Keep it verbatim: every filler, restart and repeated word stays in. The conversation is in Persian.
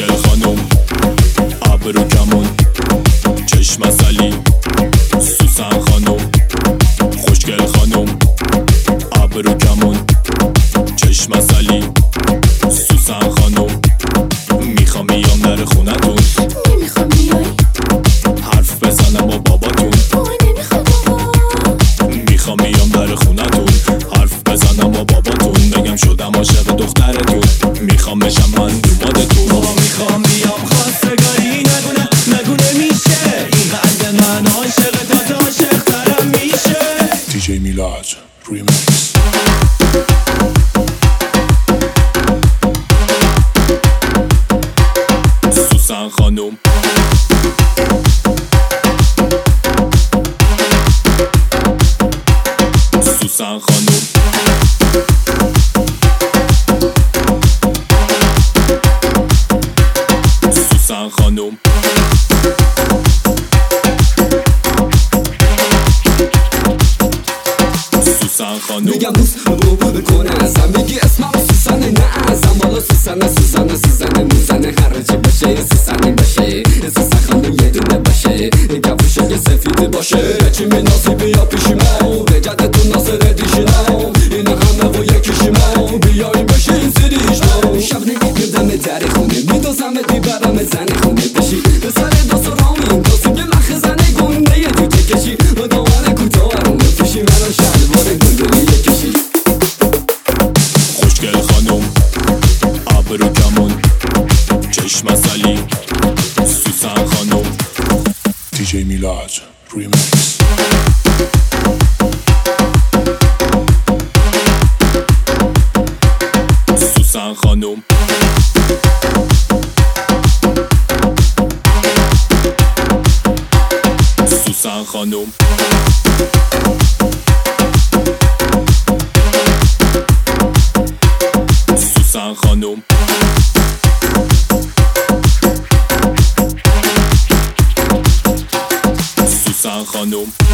خوشگل خانوم ابرو کمون چشم عسلی سوسن خانوم خوشگل خانوم ابرو کمون چشم عسلی سوسن خانوم میخوام بیام در خونتون نمیخوام بیای حرف بزنم با باباتون بابا نمیخواد بابا میخوام بیام در خونتون حرف بزنم با باباتون بگم شدم عاشق دخترتون میخوام بشم من دومادتون بابا میخوام بیام خواستگاری نگونه نگونه میشه این قلب من عاشق تا عاشق ترم میشه دی جی میلاد ریمیکس سوسن خانوم سوسن خانوم سوسن خانوم سوسن خانوم میگم دوست رو بکنه ازم میگی اسمم سوسنه نه ازم حالا سوسنه سوسنه سوسنه موزنه هرچی باشه سوسنه باشه سوسن خانوم یه دونه باشه کفوشه یه سفید باشه چی مناسی بیا پیشیمو بجدتون ناصر دیشینم این همه و یکیشیمو بیاییم بشین سریشمو شب نمیدم در خونه میدازم دیبرم زن خونه بشی سر داست رامین داست یه مخ زنه گنده یه تو کشی و دامن کوتاه رو پیشی منو شلوار گندلی یکشی خوشگل خانوم ابرو کمون چشم عسلی سوسن خانوم دی جی میلاد ریمیکس سوسن خانوم سوسن خانوم سوسن خانوم سوسن خانوم